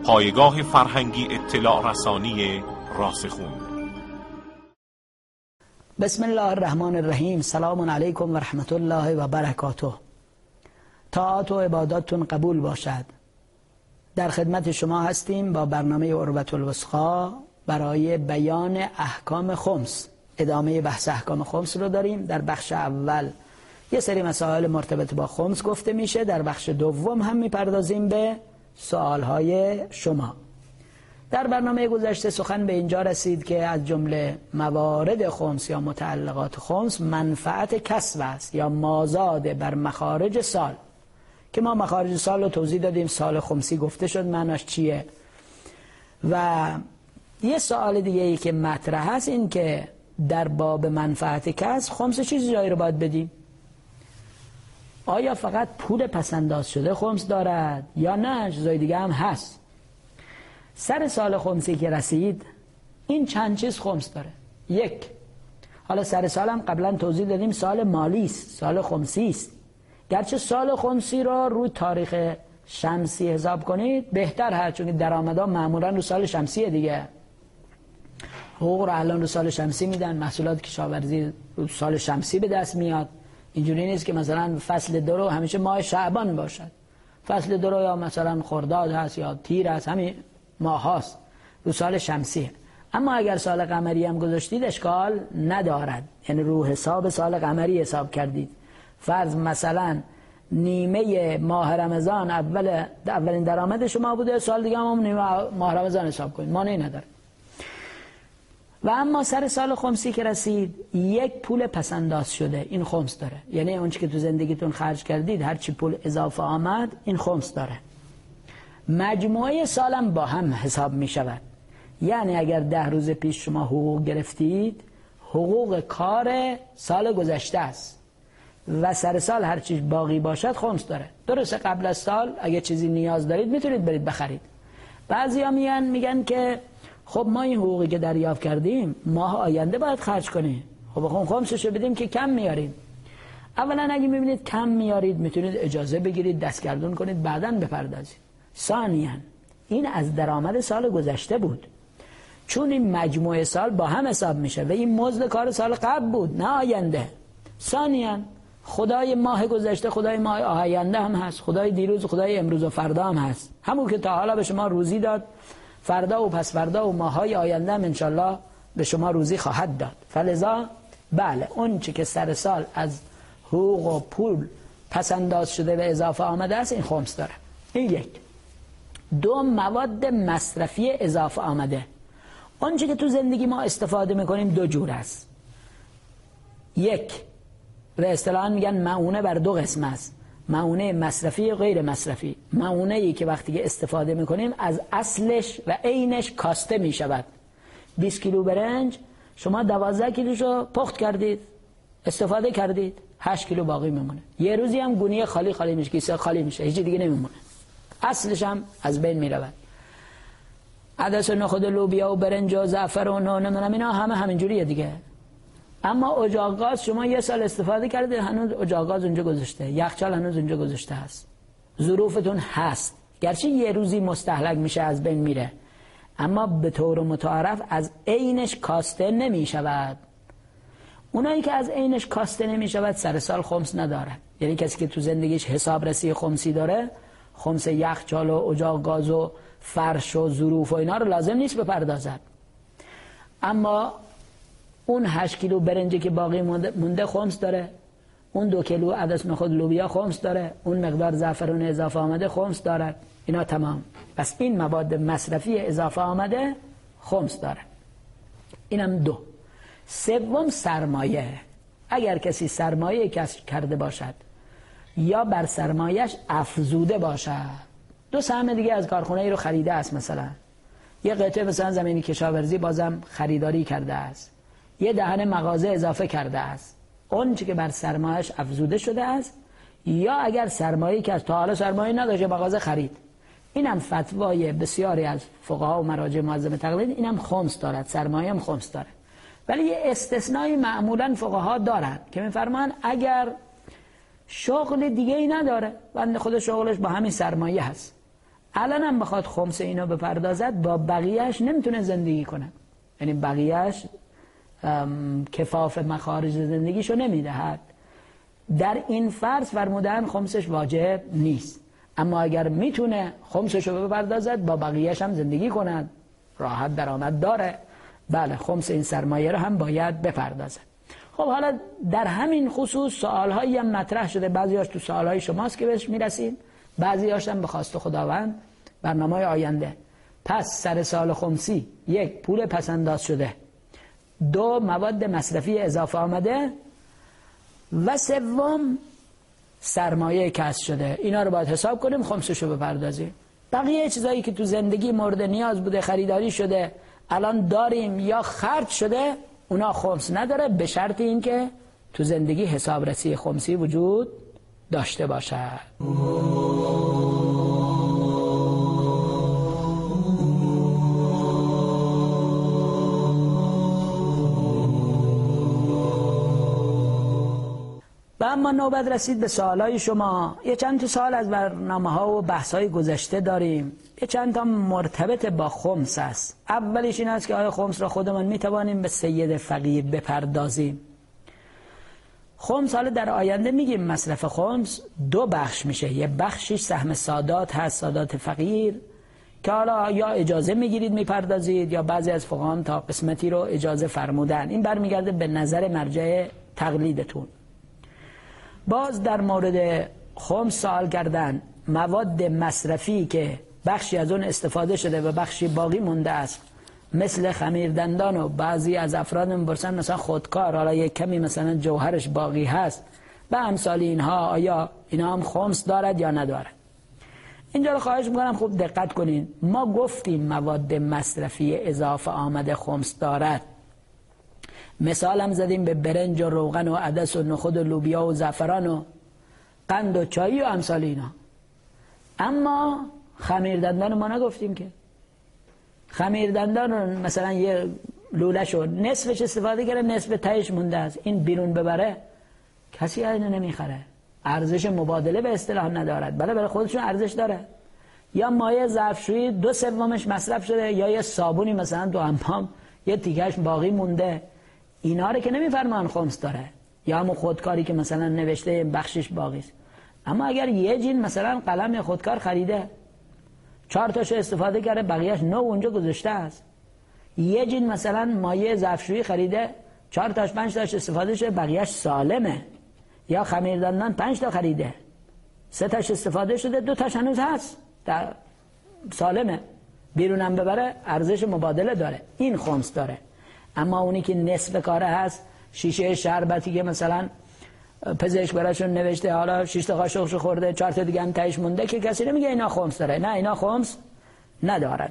پایگاه فرهنگی اطلاع رسانی راسخون. بسم الله الرحمن الرحیم. سلام علیکم و رحمت الله و برکاته. طاعات و عباداتتون قبول باشد. در خدمت شما هستیم با برنامه عروة الوثقی برای بیان احکام خمس. ادامه بحث احکام خمس رو داریم. در بخش اول یه سری مسائل مرتبط با خمس گفته میشه، در بخش دوم هم میپردازیم به سوالهای شما. در برنامه گذشته سخن به اینجا رسید که از جمله موارد خمس یا متعلقات خمس منفعت کسب است یا مازاد بر مخارج سال، که ما مخارج سال رو توضیح دادیم. سال خمسی گفته شد معناش چیه. و یه سوال دیگه ای که مطرح هست این که در باب منفعت کسب خمس چیزی جایی رو باید بدیم؟ آیا فقط پول پسنداز شده خمس دارد یا نه چیزای دیگه هم هست؟ سر سال خمسی که رسید این چند چیز خمس داره. یک، حالا سر سال هم قبلا توضیح دادیم سال مالی است، سال خمسی است. گرچه سال خمسی را روی تاریخ شمسی حساب کنید بهتر هست، چون درآمدها معمولا رو سال شمسیه دیگه. حقوق رو الان رو سال شمسی میدن، محصولات کشاورزی رو سال شمسی به دست میاد. اینجوری نیست که مثلا فصل درو همیشه ماه شعبان باشد. فصل درو یا مثلا خرداد هست یا تیر هست، همین ماه هاست رو سال شمسیه. اما اگر سال قمری هم گذاشتید اشکال ندارد، یعنی رو حساب سال قمری حساب کردید. فرض مثلا نیمه ماه رمضان اولین درآمد شما بوده، سال دیگه هم نیمه ماه رمضان حساب کنید، مانعی نداره. و اما سر سال خمسی که رسید یک پول پسنداز شده، این خمس داره. یعنی اون چی که تو زندگیتون خرج کردید هر چی پول اضافه آمد این خمس داره. مجموعه سالم با هم حساب می شود. یعنی اگر 10 روز پیش شما حقوق گرفتید، حقوق کار سال گذشته است و سر سال هر چیز باقی باشد خمس داره. درسته قبل از سال اگر چیزی نیاز دارید میتونید برید بخرید. بعضیا میگن که خب ما این حقوقی که دریافت کردیم ماه آینده باید خرج کنیم، خب بخون خمسشو بدیم که کم میاریم. اولا اگه میبینید کم میارید میتونید اجازه بگیرید دستگردون کنید بعداً بپردازید. ثانیاً این از درآمد سال گذشته بود، چون این مجموعه سال با هم حساب میشه و این مزد کار سال قبل بود نه آینده. ثانیاً خدای ماه گذشته خدای ماه آینده هم هست، خدای دیروز خدای امروز و فردا هم هست. همون که تا حالا به شما روزی داد فردا و پس فردا و ماهای آینده هم انشالله به شما روزی خواهد داد. فلذا بله اون چی که سر سال از حقوق و پول پس انداز شده و اضافه آمده است این خمس داره. این یک. دو، مواد مصرفی اضافه آمده. اون چی که تو زندگی ما استفاده میکنیم دو جور است. یک، به اصطلاح میگن معونه بر دو قسم است، معونه مصرفی و غیر مصرفی. معونه ای که وقتی که استفاده میکنیم از اصلش و عینش کاسته میشود. 20 کیلو برنج شما 12 کیلوشو پخت کردید استفاده کردید، 8 کیلو باقی میمونه. یه روزی هم گونی خالی میشه، کیسه خالی میشه، هیچ دیگه نمیمونه، اصلش هم از بین میرود. عدس و نخود و لوبیا و برنج و زعفران و نمیدونم اینا همینجوریه دیگه. اما اجاق گاز شما یه سال استفاده کردید هنوز اجاق گاز اونجا گذاشته، یخچال هنوز اونجا گذاشته هست، ظروفتون هست. گرچه یه روزی مستهلک میشه از بین میره، اما به طور متعارف از عینش کاسته نمی شود. اونایی که از عینش کاسته نمی شود سر سال خمس ندارد. یعنی کسی که تو زندگیش حسابرسی خمسی داره، خمس یخچال و اجاق گاز و فرش و ظروف و اینا رو لازم نیست بپردازد. اما اون 8 کیلو برنجی که باقی مونده خمس داره، اون 2 کیلو عدس نخود لوبیا خمس داره، اون مقدار زعفران اضافه آمده خمس داره. اینا تمام. پس این مواد مصرفی اضافه آمده خمس داره. اینم دو. سوم سرمایه. اگر کسی سرمایه کسب کرده باشد یا بر سرمایهش افزوده باشد، 2 سهم دیگه از کارخونه ای رو خریده است، مثلا یه قطعه مثلا زمینی کشاورزی بازم خریداری کرده است، یه دهن مغازه اضافه کرده است، اون چی که بر سرمایهش افزوده شده است، یا اگر سرمایه‌ای که تا حالا سرمایه نداشت مغازه خرید، اینم فتوای بسیاری از فقها و مراجع معظم تقلید اینم خمس دارد، سرمایه هم خمس داره. ولی یه استثنایی معمولا فقها دارن که میفرمان اگر شغل دیگه ای نداره، بنده خود شغلش با همین سرمایه هست، الان هم بخواد خمس اینو بپردازد با بقیهش نمیتونه زندگی کنه، یعنی بقیهش کفاف مخارج زندگیشو نمیدهد. در این فرض فرمودن خمسش واجب نیست، اما اگر میتونه خمسشو بپردازد با بقیهش هم زندگی کند، راحت درآمد داره، بله خمس این سرمایه رو هم باید بپردازد. خب حالا در همین خصوص سوالهایی هم مطرح شده، بعضیاش تو سوالهای شماست که بهش میرسیم، بعضیاش هم به خواست خداوند برنامه آینده. پس سر سال خمسی 1 پول پسنداز شده، 2 مواد مصرفی اضافه آمده و 3 سرمایه کسب شده. اینا رو باید حساب کنیم، خمسشو بپردازیم. بقیه چیزایی که تو زندگی مورد نیاز بوده، خریداری شده، الان داریم یا خرج شده، اونا خمس نداره، به شرط این که تو زندگی حسابرسی خمسی وجود داشته باشد. و اما نوبت رسید به سوالای شما. یه چند تا سوال از برنامه‌ها و بحث‌های گذشته داریم، یه چند تا مرتبط با خمس است. اولیش این است که آیا خمس را خودمان می‌توانیم به سید فقیر بپردازیم؟ خمس حالا در آینده میگیم مصرف خمس 2 بخش میشه، یه بخشش سهم سادات هست، سادات فقیر، که حالا یا اجازه میگیرید میپردازید یا بعضی از فقهان تا قسمتی رو اجازه فرمودن. این برمیگرده به نظر مرجع تقلیدتون. باز در مورد خمس سوال کردن، مواد مصرفی که بخشی از اون استفاده شده و بخشی باقی مونده است، مثل خمیردندان و بعضی از افراد میپرسن مثلا خودکار، حالا یک کمی مثلا جوهرش باقی هست و امثال اینها، آیا اینا هم خمس دارد یا ندارد؟ اینجا رو خواهش میکنم خوب دقت کنین. ما گفتیم مواد مصرفی اضافه آمده خمس دارد، مثال هم زدیم به برنج و روغن و عدس و نخود و لوبیا و زعفران و قند و چای و امثال اینا. اما خمیردندان ما نگفتیم که. خمیردندان رو مثلا یه لوله شو نصفش استفاده کرده، نصف تهش مونده است، این بیرون ببره کسی اینو نمیخره، ارزش مبادله به اصطلاح ندارد، بله برای خودشون ارزش داره. یا مایع ظرفشویی 2/3 مصرف شده، یا یه صابونی مثلا تو حمام یه تیکش باقی مونده، اینا رو که نمیفرمان خمس داره. یا همون خودکاری که مثلا نوشته بخشش باقی است. اما اگر یه جین مثلا قلم خودکار خریده، 4 تاشو استفاده کرده، بقیه‌اش نو اونجا گذاشته است. یه جین مثلا مایع ظرفشویی خریده، 4 تاش 5 تاش استفاده شده، بقیه‌اش سالمه. یا خمیردندان 5 تا خریده، 3 تاش استفاده شده، 2 تاش هنوز هست، سالمه، بیرونم ببره ارزش مبادله داره، این خمس داره. اما اونی که نصف کاره هست، شیشه شربتی که مثلا پزشک براشون نوشته، حالا 6 تا قاشقشو خورده، 4 تا دیگه هم تهش مونده، که کسی نمیگه اینا خمس داره، نه اینا خمس ندارن.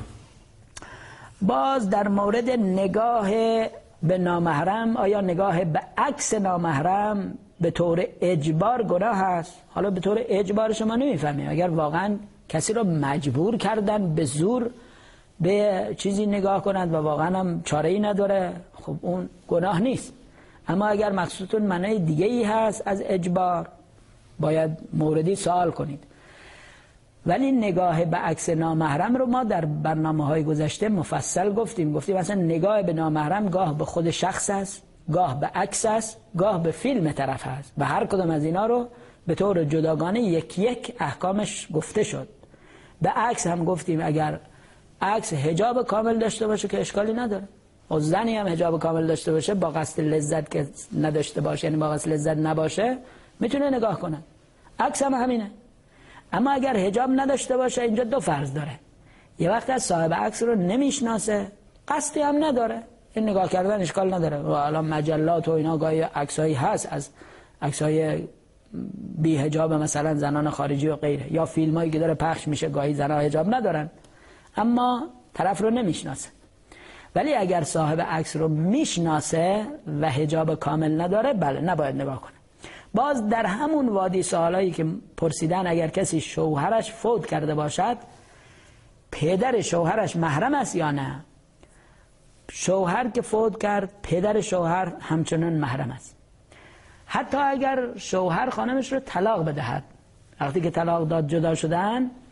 باز در مورد نگاه به نامحرم، آیا نگاه به عکس نامحرم به طور اجبار گناه هست؟ حالا به طور اجبار شما نمیفهمیم، اگر واقعا کسی رو مجبور کردن به زور به چیزی نگاه کنند و واقعا هم چاره‌ای نداره، خب اون گناه نیست. اما اگر مقصودتون معنی دیگه ای هست از اجبار، باید موردی سوال کنید. ولی نگاه به عکس نامحرم رو ما در برنامه‌های گذشته مفصل گفتیم مثلا نگاه به نامحرم گاه به خود شخص است، گاه به عکس است، گاه به فیلم طرف است و هر کدام از اینا رو به طور جداگانه یک احکامش گفته شد. به عکس هم گفتیم اگر عکس حجاب کامل داشته باشه که اشکالی نداره، و زنی هم حجاب کامل داشته باشه با قصد لذت که نداشته باشه، یعنی با قصد لذت نباشه، میتونه نگاه کنه. عکس هم همینه. اما اگر حجاب نداشته باشه، اینجا 2 فرض داره. یه وقت از صاحب عکس رو نمیشناسه، قصدی هم نداره، این نگاه کردن اشکال نداره. و الان مجلات و اینا گاهی عکسایی هست از عکسای بی حجاب مثلا زنان خارجی و غیره، یا فیلمایی که داره پخش میشه گاهی زنان حجاب ندارن اما طرف رو نمیشناسه. ولی اگر صاحب عکس رو میشناسه و حجاب کامل نداره، بله نباید نگاه کنه. باز در همون وادی سوالایی که پرسیدن، اگر کسی شوهرش فوت کرده باشد، پدر شوهرش محرم است یا نه؟ شوهر که فوت کرد، پدر شوهر همچنان محرم است. حتی اگر شوهر خانمش رو طلاق بدهد، وقتی که طلاق داد جدا شدن،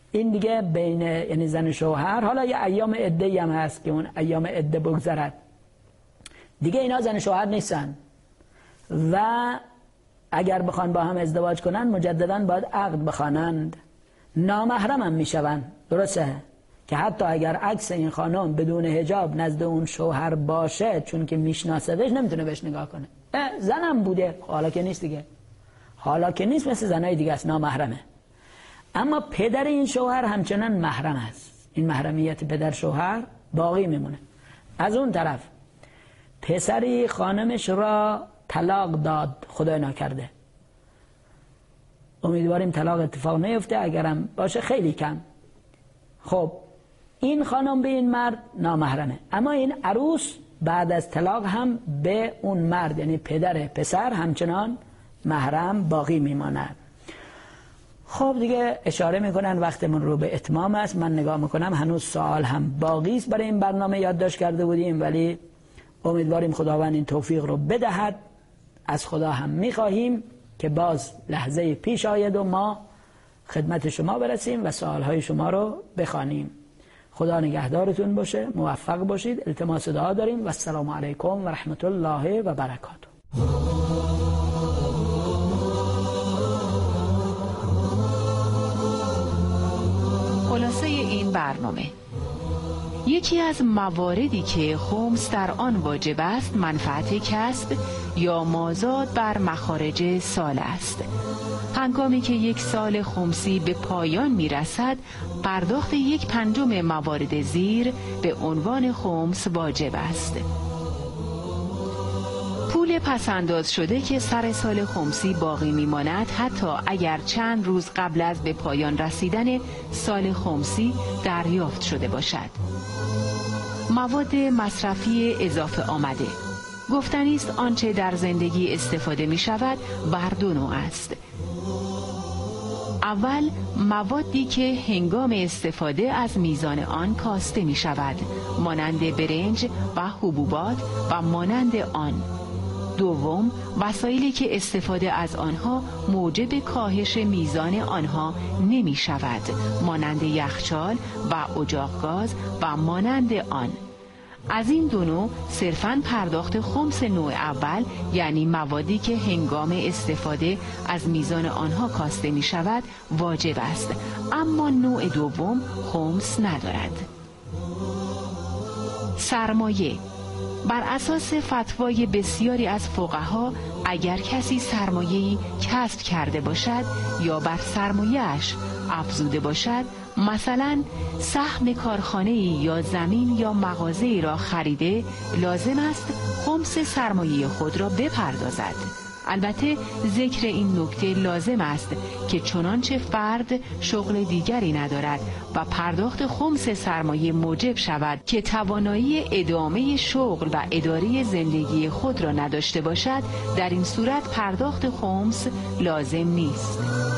این دیگه بین یعنی زن و شوهر، حالا یه ایام عده‌ای هم هست که اون ایام عده بگذرد دیگه اینا زن و شوهر نیستن و اگر بخوان با هم ازدواج کنن مجددا باید عقد بخوانند، نامحرم هم میشون. درسته که حتی اگر عکس این خانم بدون حجاب نزد اون شوهر باشه، چون که میشناسدش نمیتونه بهش نگاه کنه. زنم بوده، حالا که نیست دیگه، حالا که نیست، مثل زنای دیگه است، نامحرمه. اما پدر این شوهر همچنان محرم است، این محرمیت پدر شوهر باقی میمونه. از اون طرف پسری خانمش را طلاق داد، خدای نکرده، امیدواریم طلاق اتفاق نیفته، اگرم باشه خیلی کم. خب این خانم به این مرد نامحرمه، اما این عروس بعد از طلاق هم به اون مرد یعنی پدر پسر همچنان محرم باقی میماند. خب دیگه اشاره میکنن وقتمون رو به اتمام است. من نگاه میکنم هنوز سوال هم باقی است برای این برنامه، یادداشت کرده بودیم ولی امیدواریم خداوند این توفیق رو بدهد. از خدا هم میخواهیم که باز لحظه پیش آید و ما خدمت شما برسیم و سوالهای شما رو بخوانیم. خدا نگهدارتون باشه، موفق باشید. التماس دعا داریم و السلام علیکم و رحمت الله و برکاته. خلاصه این برنامه: یکی از مواردی که خمس در آن واجب است منفعت کسب یا مازاد بر مخارج سال است. هنگامی که یک سال خمسی به پایان می رسد، پرداخت 1/5 موارد زیر به عنوان خمس واجب است. پول پسنداز شده که سر سال خمسی باقی میماند حتی اگر چند روز قبل از به پایان رسیدن سال خمسی دریافت شده باشد. مواد مصرفی اضافه آمده: گفتنی است آنچه در زندگی استفاده می شود بر 2 نوع است. اول، موادی که هنگام استفاده از میزان آن کاسته می شود، مانند برنج و حبوبات و مانند آن. دوم، وسایلی که استفاده از آنها موجب کاهش میزان آنها نمی شود، مانند یخچال و اجاق گاز و مانند آن. از این 2 نوع صرفاً پرداخت خمس نوع اول، یعنی موادی که هنگام استفاده از میزان آنها کاسته می شود، واجب است، اما نوع دوم خمس ندارد. سرمایه: بر اساس فتوای بسیاری از فقها اگر کسی سرمایه‌ای کسب کرده باشد یا بر سرمایه‌اش افزوده باشد، مثلا سهم کارخانه‌ای یا زمین یا مغازه‌ای را خریده، لازم است خمس سرمایه خود را بپردازد. البته ذکر این نکته لازم است که چنانچه فرد شغل دیگری ندارد و پرداخت خمس سرمایه موجب شود که توانایی ادامه شغل و اداره زندگی خود را نداشته باشد، در این صورت پرداخت خمس لازم نیست.